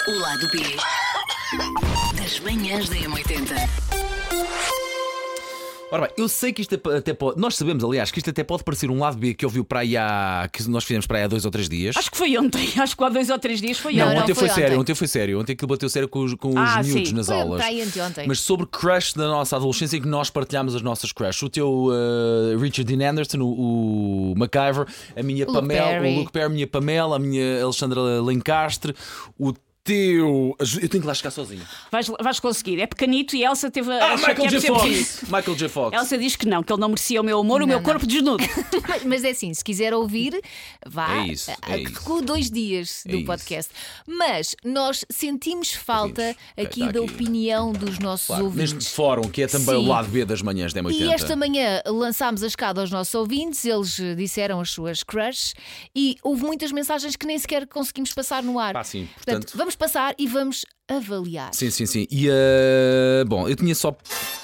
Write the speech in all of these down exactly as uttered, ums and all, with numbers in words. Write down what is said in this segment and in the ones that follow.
O lado B das manhãs da M oitenta. Ora bem, eu sei que isto até pode. Nós sabemos, aliás, que isto até pode parecer um lado B que ouviu para aí há. Que nós fizemos para aí há dois ou três dias. Acho que foi ontem, acho que há dois ou três dias foi Não, ontem. ontem não, foi, foi sério, ontem. ontem foi sério. Ontem aquilo bateu sério com os, com os Ah, miúdos sim. nas Foi aulas. para aí anteontem. Mas sobre crush da nossa adolescência em que nós partilhámos as nossas crushes. O teu uh, Richard Dean Anderson, o, o MacGyver, a minha O Luke Pamela, Perry. o Luke Perry, a minha Pamela, a minha Alexandra Lencastre, o teu. Eu tenho que lá chegar sozinho. Vais, vais conseguir, é pequenito e a Elsa teve a Ah, achar que Michael ia J. ser Fox! pequenito. Michael J. Fox. Elsa diz que não, que ele não merecia o meu amor, o Não, meu não. corpo desnudo. Mas, mas é assim, se quiser ouvir, vá. É isso, é ah, isso. Com dois dias É do isso. podcast. Mas nós sentimos falta Ouvimos. Ok, aqui está da aqui. opinião dos nossos Claro, ouvintes. neste fórum, que é também Sim. o lado B das manhãs da M oitenta. E esta manhã lançámos a escada aos nossos ouvintes, eles eh, disseram as suas crushes e houve muitas mensagens que nem sequer conseguimos passar no ar. Ah, sim, Portanto, portanto- vamos passar e vamos avaliar. Sim, sim, sim. E uh, bom, eu tinha só.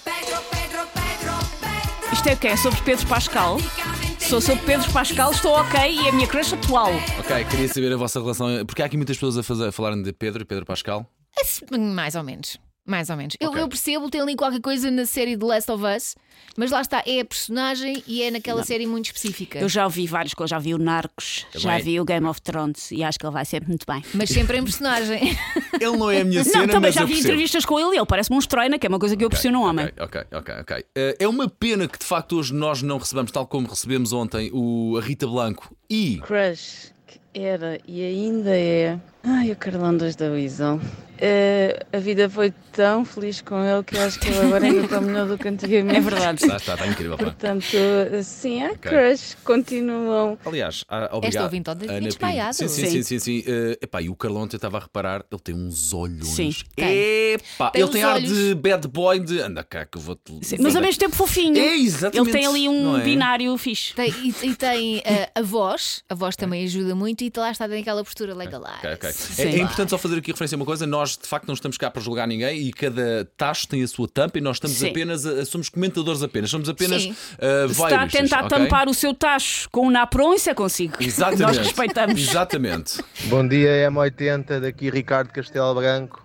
Isto é o quê? É sobre Pedro Pascal? Se sou sobre Pedro Pascal, estou ok e a minha crush atual. Ok, queria saber a vossa relação. Porque há aqui muitas pessoas a, fazer, a falarem de Pedro e Pedro Pascal. Esse- Mais ou menos. Mais ou menos. Eu, Ok. eu percebo, tem ali qualquer coisa na série The Last of Us, mas lá está, é a personagem e é naquela série muito específica. Eu já ouvi vários, já vi o Narcos, já Também. vi o Game of Thrones e acho que ele vai sempre muito bem. Mas sempre em personagem. Ele não é a minha cena, Não, também mas já eu vi percebo. entrevistas com ele e ele parece-me um estranho, que é uma coisa que eu aprecio num homem. Ok, ok, ok. ok. Uh, é uma pena que de facto hoje nós não recebamos, tal como recebemos ontem, o, a Rita Blanco e. Crush que era e ainda é. Ai, o Carlão das da Visão. É, a vida foi tão feliz com ele que eu acho que ele agora ainda está melhor do que antigamente. É verdade. Está, está, está incrível. Pá. Portanto, sim, há crush, continuam. Aliás, ah, obrigado. ouvinte ontem tinha Ana Pinto. desmaiado. Sim, sim, Sim. sim. sim, sim. Uh, epá, e o Carlão ontem estava a reparar, ele tem uns olhões. Sim, tem. Epá, Tem ele uns tem ar olhos. de bad boy de. Anda cá que eu vou-te. Sim, mas ao mesmo tempo fofinho. É, exatamente. Ele tem ali um Não é? binário fixe. Tem- e, e tem eh, a voz, a voz também ajuda muito e lá está naquela postura legalize. Ok, ok. Sim. É, é importante só fazer aqui referência a uma coisa: nós de facto não estamos cá para julgar ninguém e cada tacho tem a sua tampa e nós estamos Sim. apenas, a- somos comentadores apenas, somos apenas Sim. uh, Se está a voyeuristas, tentar ok? tampar o seu tacho com um napron, isso é consigo. Exatamente. Nós respeitamos. Exatamente. Bom dia, M oitenta, daqui Ricardo Castelo Branco.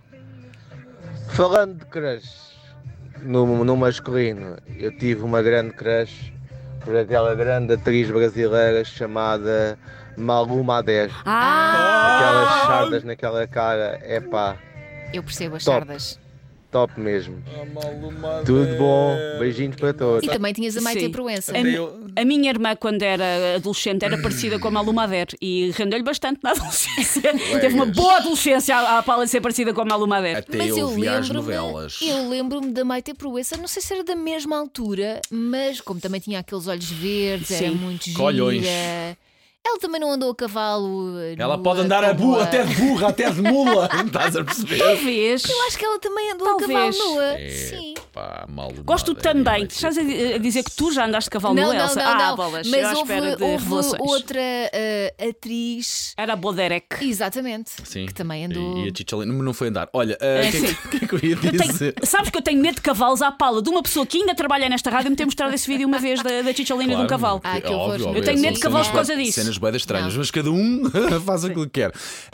Falando de crush no, no masculino, eu tive uma grande crush por aquela grande atriz brasileira chamada Malu Mader. Ah! Aquelas sardas naquela cara, é pá, Eu percebo as Top. sardas. top mesmo. Tudo bom, beijinhos para todos. E também tinhas a Maite Sim. Proença. A, mi- a minha irmã, quando era adolescente, era parecida com a Malu Mader e rendeu-lhe bastante na adolescência. Teve uma boa adolescência à, à Paula ser parecida com a Malu Mader. Até Mas eu eu vi as lembro-me, novelas. eu lembro-me da Maite Proença, não sei se era da mesma altura, mas como também tinha aqueles olhos verdes, era Sim. muito gira. Colhões. Ela também não andou a cavalo. Ela nua, pode andar a como bu, até de burra, até de mula. Estás a perceber? Talvez. Eu acho que ela também andou a Talvez. cavalo nua. É, Sim. pá, Malu Gosto Mader, também. vai Estás ter- a a dizer que tu já andaste de cavalo Não, no não, Elsa? não, ah, não. bolas. Mas eu à houve, espera de houve revelações. outra eh, atriz. Era a Boderek. Exatamente. Sim. Que também andou. E a Chicholina não foi andar. Olha, uh, o que, é que- sim. o que é que eu ia Eu tenho- dizer? sabes que eu tenho medo de cavalos à pala de uma pessoa que ainda trabalha nesta rádio me ter mostrado esse vídeo uma vez da, da Chicholina de um cavalo. Ah, que é horror. óbvio, Eu óbvio, tenho medo de são cavalos cenas por causa bué- disso. Cenas bué estranhas, Não. mas cada um faz aquilo que quer.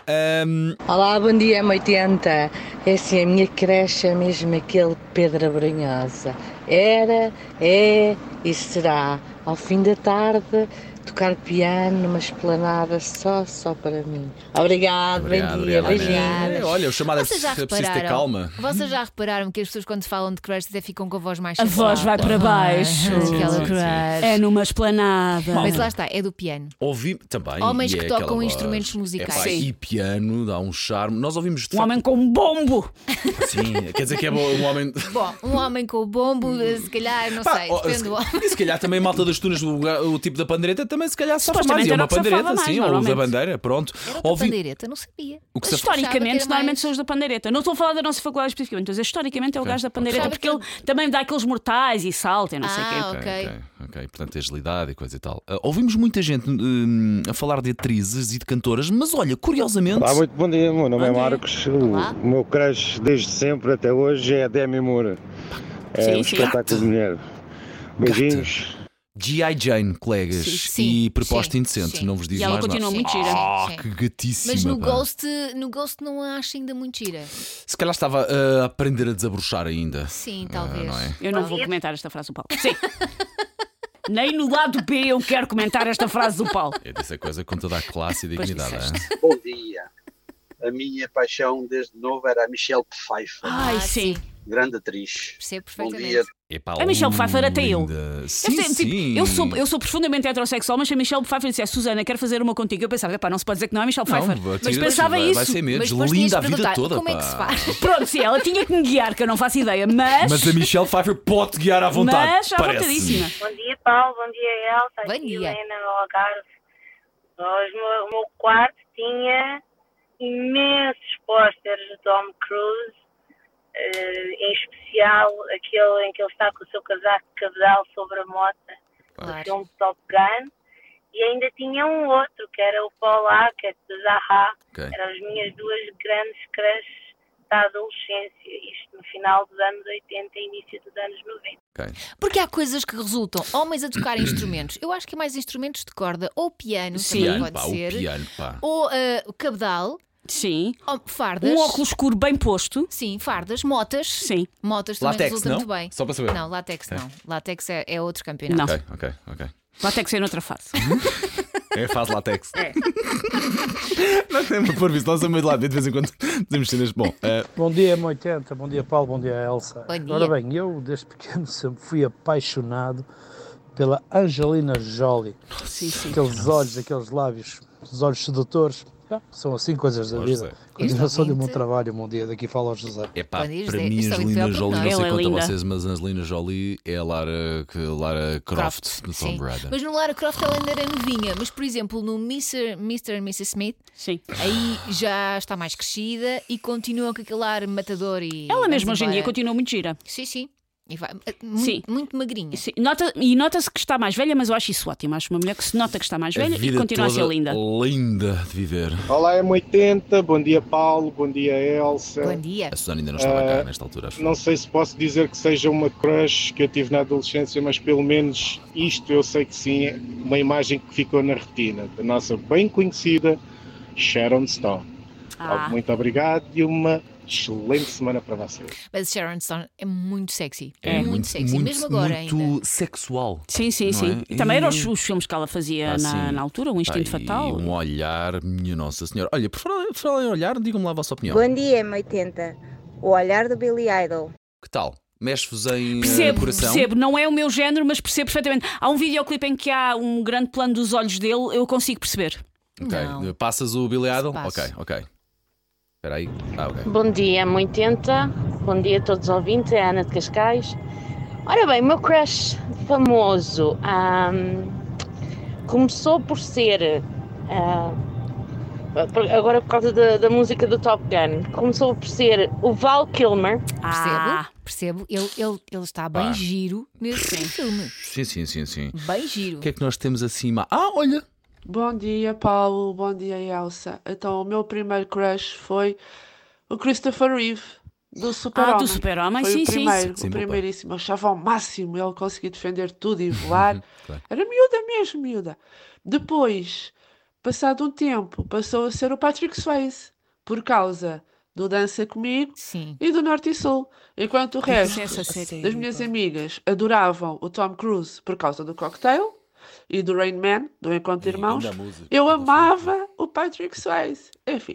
Ahm, Olá, bom dia, M oitenta. É assim, a minha creche é mesmo aquele Pedro Abrunhosa. Era, é e será. Ao fim da tarde, tocar piano numa esplanada só, só para mim. Obrigado, Obrigado, bom dia, obrigado, beijinhos. Ana. Olha, o chamado é Vocês já preciso preciso ter repararam? calma. Vocês já repararam que as pessoas quando falam de crush até ficam com a voz mais A voz vai chateada? para baixo. Ah, Sim, aquela sim, sim. crush. É numa esplanada. Mas lá está, é do piano. Ouvi também. Homens e que é tocam aquela voz. instrumentos musicais. Epá, Sim. e piano dá um charme. Nós ouvimos de Um facto- homem com um bombo. Sim, quer dizer que é bom, um homem. Bom, um homem com o bombo, se calhar, não Pá, sei, ó, depende se- do homem. E se calhar também a malta das tunas, o, o tipo da pandeireta também se calhar safa mais. Supostamente E é era uma o que safava pandeireta, mais, sim, ou o da normalmente. bandeira, pronto. Era da Ouvi- pandeireta, não sabia. O que Mas se- achava que Historicamente, era normalmente mais- são os da pandeireta. Não estou a falar da nossa faculdade especificamente, estou a dizer historicamente é o gajo da pandeireta, Achava porque ele também dá aqueles mortais e salta e não sei o Ah, quê. ok. Ok, ok, ok. Portanto, agilidade e coisa e tal. Ah, ouvimos muita gente hum, a falar de atrizes e de cantoras, mas olha, curiosamente. Olá, muito bom dia, meu nome Bom é dia. Marcos. O, Olá. o meu crush desde sempre até hoje é a Demi Moore. É Sim, um sim. espetáculo de mulher. Beijinhos. G I. Jane, colegas, Sim, sim, e proposta sim, indecente, sim. não vos diz E ela mais continua nada. muito gira. Ah, Sim, sim. que gatíssima. Mas no pá. Ghost, no Ghost não a acho ainda muito gira. Se calhar estava a aprender a desabrochar ainda. Sim, Ah, talvez. não é? Eu não vou comentar esta frase do Paulo. Sim. Nem no lado B eu quero comentar esta frase do Paulo. Eu disse a coisa com toda a classe e Pois dignidade. disseste. hein? Bom dia. A minha paixão desde novo era a Michelle Pfeiffer, Ai, Ah, sim. grande atriz. Percebo Bom perfeitamente. dia. Epá, A Michelle Pfeiffer até eu. linda. Sim, Eu, sei, tipo, sim. eu, sou, eu sou profundamente heterossexual, mas se a Michelle Pfeiffer dissesse Susana, quero fazer uma contigo, eu pensava, epá, não se pode dizer que não é Michelle Pfeiffer. Não, mas tira- pensava vai, isso. Vai ser Mas mesmo depois tinhas linda a de vida perguntar, toda. como é que pá. se faz? Pronto, sim, ela tinha que me guiar, que eu não faço ideia, mas. Mas a Michelle Pfeiffer pode guiar à vontade. Mas à parece. vontadíssima. Bom dia, Paulo. Bom dia, Elsa. Bom Aqui dia. Helena Algarve. Hoje, o meu- o meu quarto tinha imensos pósteres de Tom Cruise, eh, em especial aquele em que ele está com o seu casaco de cabedal sobre a moto, do Claro. filme Top Gun. E ainda tinha um outro, que era o Paul Hackett, de Zaha. Ok. Eram as minhas duas grandes crushes da adolescência. Isto no final dos anos oitenta e início dos anos noventa. Ok. Porque há coisas que resultam homens a tocar instrumentos. Eu acho que é mais instrumentos de corda, ou piano, Sim. também Piano, pode pá, ser, o piano, pá. ou ah, o cabedal, Sim. ou fardas. Um óculos escuro bem posto. Sim, fardas, motas. Sim. Motas também Látex, resulta não? muito bem. Só para saber. Não, látex não. Látex é, é outro campeonato. Não. Ok, ok, ok. Vai ter que ser noutra fase. É a fase látex. É. Nós temos que pôr isso, nós somos de lá, de vez em quando dizemos cenas. Bom, eh, Bom dia, M oitenta. Bom dia, Paulo. Bom dia, Elsa. Bom dia. Ora bem, eu desde pequeno sempre fui apaixonado pela Angelina Jolie. Sim, sim. Aqueles olhos, aqueles lábios, os olhos sedutores. Ah, são assim coisas da Ó, vida. José. Continuação de um bom ouvinte- trabalho. Bom dia, daqui fala ao José. é pá, Bom dia, para José. mim Isto é Angelina muito Jolie, bom. não sei Ela é quanto a linda. vocês, mas Angelina Jolie é a Lara, que- Lara Croft, do Sim. Tomb Raider. Mas no Lara Croft ela ainda era novinha. Mas, por exemplo, no mister mister and missus Smith, Sim. aí já está mais crescida e continua com aquele ar matador e. Ela mesmo vamos hoje em dia embora. continua muito gira. Sim, sim. E vai, eh, muito, Sim. muito magrinha. Sim, nota, e nota-se que está mais velha, mas eu acho isso ótimo. Acho uma mulher que se nota que está mais A velha e vida continua a ser toda linda. linda de viver. Olá, M oitenta, bom dia Paulo, bom dia Elsa. Bom dia. A Susana ainda não estava cá Ah, nesta altura, acho. Não sei se posso dizer que seja uma crush que eu tive na adolescência, mas pelo menos isto eu sei que sim, é uma imagem que ficou na retina da nossa bem conhecida Sharon Stone. Ah. Muito obrigado e uma excelente semana para vocês. Mas Sharon Stone é muito sexy. É muito, muito, sexy, muito, mesmo agora muito ainda. sexual. Sim, sim, Não sim. é? E também eram E- os, os filmes que ela fazia Ah, na, sim. na altura, o Instinto Pá, Fatal. E um olhar, minha Nossa Senhora. Olha, por falar, por falar em olhar, digam-me lá a vossa opinião. Bom dia, M oitenta. O olhar do Billy Idol. Que tal? Mexe-vos em eh, Percebo, coração? percebo, não é o meu género, mas percebo perfeitamente. Há um videoclipe em que há um grande plano dos olhos dele, eu consigo perceber. Ok. Não. Passas o Billy Idol? Passo. Ok, ok. Espera aí. Ah, ok. Bom dia, M oitenta. Bom dia a todos os ouvintes. É a Ana de Cascais. Ora bem, o meu crush famoso ahm, começou por ser, ah, por- agora por causa da, da música do Top Gun, começou por ser o Val Kilmer. Percebo, Ah, percebo. Ele, ele, ele está bem Pá. giro nesse filme. Sim, sim, sim, sim. Bem giro. O que é que nós temos acima? Ah, olha! Bom dia, Paulo. Bom dia, Elsa. Então, o meu primeiro crush foi o Christopher Reeve, do Super-Homem. ah do Super-Homem, Foi sim, o sim. primeiro, Sim, o bom pai. primeiríssimo. Eu achava ao máximo ele conseguir defender tudo e voar. Claro. Era miúda mesmo, miúda. Depois, passado um tempo, passou a ser o Patrick Swayze, por causa do Dança Comigo Sim. e do Norte e Sul. Enquanto o resto Essa série. das minhas amigas adoravam o Tom Cruise por causa do Cocktail e do Rain Man, do Encontro de Irmãos, Ainda a música. eu amava o Patrick Swayze. Enfim.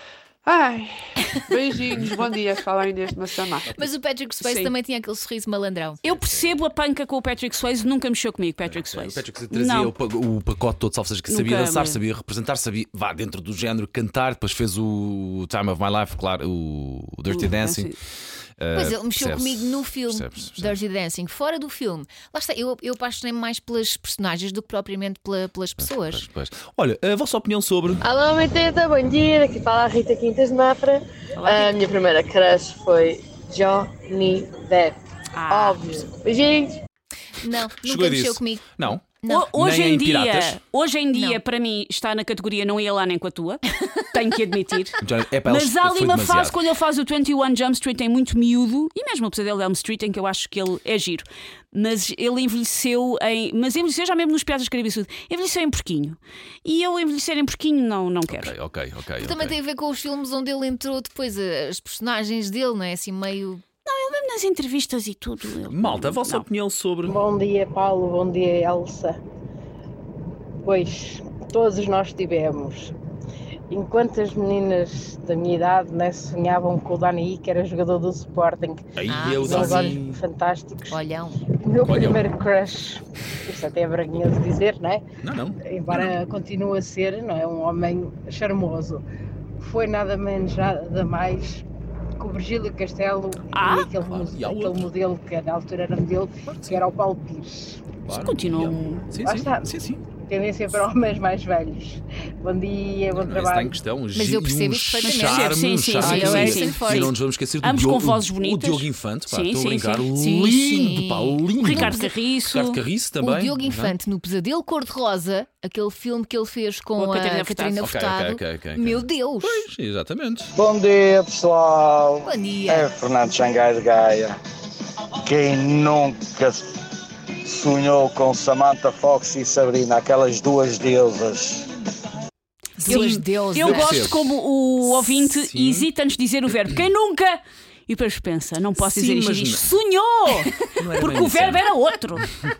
Ai, beijinhos, bom dia. Fala aí neste Massamá. Mas o Patrick Swayze Sim. também tinha aquele sorriso malandrão. Eu percebo a panca com o Patrick Swayze, nunca mexeu comigo, Patrick O Swayze. Patrick Swayze trazia Não. o, pa- o pacote todo, ou seja, que sabia Nunca dançar, me- sabia representar, sabia, vá dentro do género, cantar, depois fez o Time of My Life, claro, o, o Dirty Uh, Dancing. Uh, Pois ele mexeu percebe-se, comigo no filme percebe-se, percebe-se. Dirty Dancing, fora do filme. Lá está, eu, eu apaixonei-me mais pelas personagens do que propriamente pela- pelas pessoas. Pois, pois. Olha, a vossa opinião sobre. Alô, M oitenta, bom dia. Aqui fala a Rita Quintas de Mafra. A minha primeira crush foi Johnny Depp. Ah, Óbvio. Beijinhos. Não, Chegou nunca e mexeu disse. comigo. Não, O- Hoje Nem em em dia, piratas. hoje em dia para mim, está na categoria não ia lá nem com a tua. Tenho que admitir. Já- é para Mas eles- há ali foi uma demasiado. fase quando ele faz o vinte e um Jump Street em muito miúdo, e mesmo o Pesadelo de Elm Street, em que eu acho que ele é giro. Mas ele envelheceu em. Mas envelheceu já mesmo nos Piratas do Caribe Sul. Envelheceu em porquinho. E eu envelhecer em porquinho não, não quero. Ok, ok, ok. Que também ok. tem a ver com os filmes onde ele entrou depois, as personagens dele, não é? Assim meio. Não, ele mesmo nas entrevistas e tudo. ele- Malta, a vossa não. opinião sobre. Bom dia, Paulo. Bom dia, Elsa. Pois, todos nós tivemos. Enquanto as meninas da minha idade, né, sonhavam com o Dani, que era jogador do Sporting, Aí Ah, eu uns Dani. olhos fantásticos. Olhão. O meu Olhão. primeiro crush, isto até é vergonhoso dizer, não é? Não, não. Embora continue a ser, não é? Um homem charmoso. Foi nada menos, nada mais que o Virgílio Castelo Ah. e aquele, mo- e há aquele outro. modelo que na altura era modelo, que era o Paulo Pires. Claro. Continua. Sim, Lá sim, está. sim, sim. Tendência para homens mais velhos. Bom dia, bom Não, esse está em trabalho. questão. Mas eu percebo isso perfeitamente. Charme, Sim, um sim, charme. sim, Olha, sim, sim, sim. sim. E não nos vamos esquecer do Ambos com Diogo, vozes o bonitas. Diogo Infante, pá, Sim, estou a sim, brincar. sim. Sim, Lindo, sim. pá, lindo. O Ricardo Carriço. Ricardo Carriço também. O Diogo Uhum. Infante no Pesadelo Cor-de-Rosa, aquele filme que ele fez com, Com a a Catarina Catarina Furtado. Furtado. Ok, ok, ok, ok. Meu Deus! Pois, exatamente. Bom dia, pessoal. Bom dia. É Fernando Xangai de Gaia. Quem nunca sonhou com Samantha Fox e Sabrina, aquelas duas deusas? Duas deusas. Eu gosto percebo. como o ouvinte Sim. hesita antes de dizer o verbo. Quem nunca? E depois pensa, não posso Sim, dizer isto. mas E diz, não- sonhou! Não era Porque bem o isso, verbo era. era outro.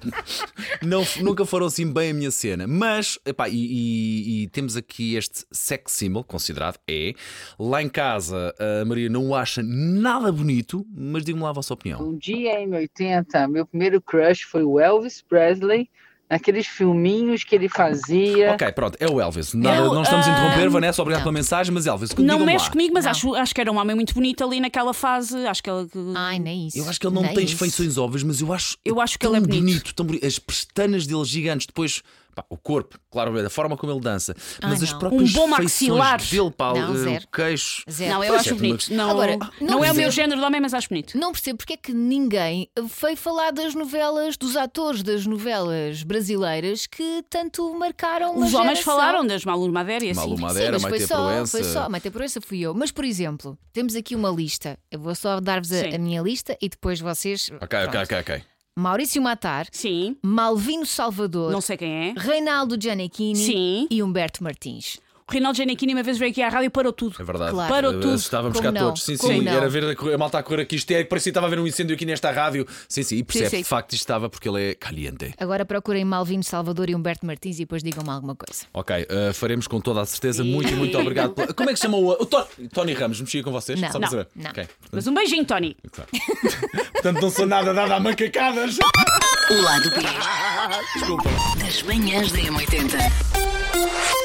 Não, nunca foram assim bem a minha cena. Mas, epá, e, e- e temos aqui este sex symbol, considerado é. Lá em casa, a Maria não o acha nada bonito, mas diga-me lá a vossa opinião. Um dia em oitenta, meu primeiro crush foi o Elvis Presley, naqueles filminhos que ele fazia. Ok, pronto, é o Elvis. Nada, Eu, não estamos a interromper, ah, Vanessa, obrigado não. pela mensagem, mas Elvis, Não digam-me mexe lá. comigo, mas Não. acho, acho que era um homem muito bonito ali naquela fase. Acho que ele. Ai, nem isso. Eu acho que ele não Nem tem isso. feições óbvias, mas eu acho, Eu acho que tão ele é bonito. tão bonito. As pestanas dele gigantes, depois pá, o corpo, claro, a forma como ele dança, Ai, mas as não. próprias Um bom feições maxilar. dele, pá, Não, eh, zero. o queixo. Zero. Não, eu Pois acho é, bonito. Não, Agora, não, não é o meu percebo. género de homem, mas acho bonito. Não percebo porque é que ninguém veio falar das novelas, dos atores das novelas brasileiras que tanto marcaram uma Os homens geração. falaram das Malu Madeira e assim. Malu Sim, Madeira, mas foi Maite só, Proença. foi só, Maite Proença fui eu. Mas, por exemplo, temos aqui uma lista. Eu vou só dar-vos a, Sim. a minha lista e depois vocês. Ok, ok, pronto. ok, ok. Maurício Matar, Sim, Malvino Salvador, não sei quem é. Reinaldo Gianecchini Sim. e Humberto Martins. O Reinaldo Gianecchini uma vez veio aqui à rádio e parou tudo. É verdade. Claro. Parou Eh, tudo. Estávamos Como cá não? todos. Sim, Como sim. não? Era ver a, cor- a malta a correr aqui. Isto é, parecia que estava a haver um incêndio aqui nesta rádio. Sim, sim. E percebe, sim. de facto, isto estava porque ele é caliente. Agora procurem Malvino Salvador e Humberto Martins e depois digam-me alguma coisa. Ok, eh, faremos com toda a certeza. Muito, muito obrigado. pela- Como é que se chama o. o Tony, Tony Ramos, mexia com vocês? Não, Só para não, saber. não. Ok, portanto, Mas um beijinho, Tony. claro. Portanto, não sou nada dado a macacadas. O lado B Desculpa. das manhãs da M oitenta.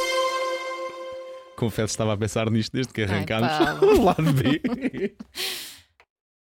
Confesso que estava a pensar nisto desde que Ai, arrancámos. Paulo. O lado B.